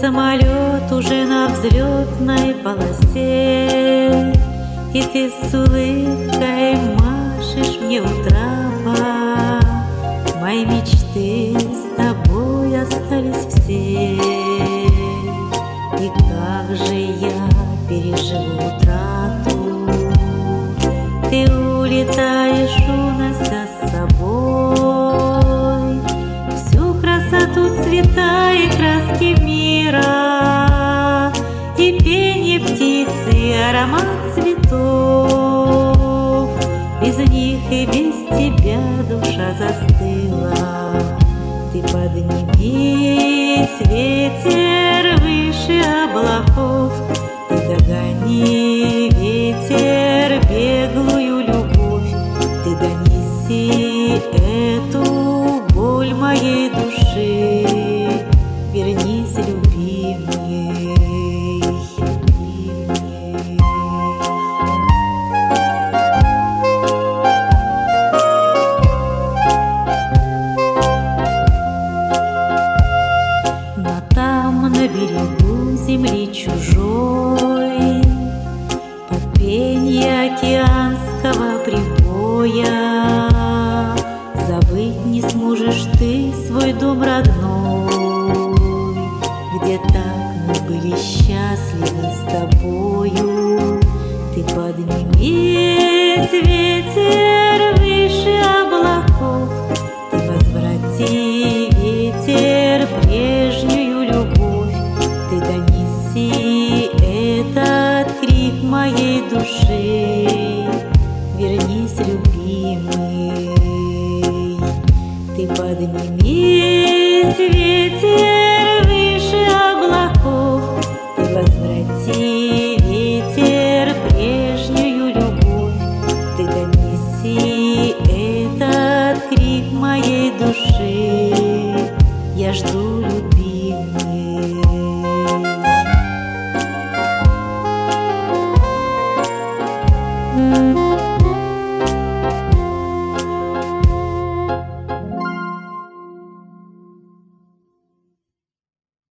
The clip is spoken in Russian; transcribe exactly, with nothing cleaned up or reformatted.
самолет уже на взлетной полосе, и ты с улыбкой машешь мне у трапа. Мои мечты с тобой остались все, и как же я переживу утрату. Ты улетаешь, унося с собой всю красоту, цвета и краски мира, и пение птицы, и аромат цветов. Без них и без тебя душа застыла. Ты поднимись, ветер, выше облаков. Ты догони, ветер, беглую любовь. Ты донеси эту боль моей души. Вернись, любимый, любимый. Но там, на берегу земли чужой, под пенье океанского прибоя, забыть не сможешь ты свой дом родной, где так мы были счастливы с тобою. Ты поднимись, ветер, выше облаков. Ты возврати, ветер, прежнюю любовь. Ты донеси этот крик моей души. Вернись, любимый. Ты поднимись, ветер, выше облаков. Ты возврати, ветер, прежнюю любовь. Ты донеси этот крик моей души. Я жду, любимый.